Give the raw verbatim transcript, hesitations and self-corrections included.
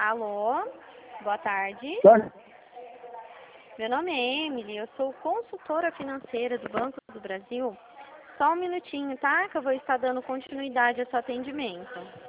Alô, boa tarde. Tá. Meu nome é Emily, eu sou consultora financeira do Banco do Brasil. Só um minutinho, tá? Que eu vou estar dando continuidade ao seu atendimento.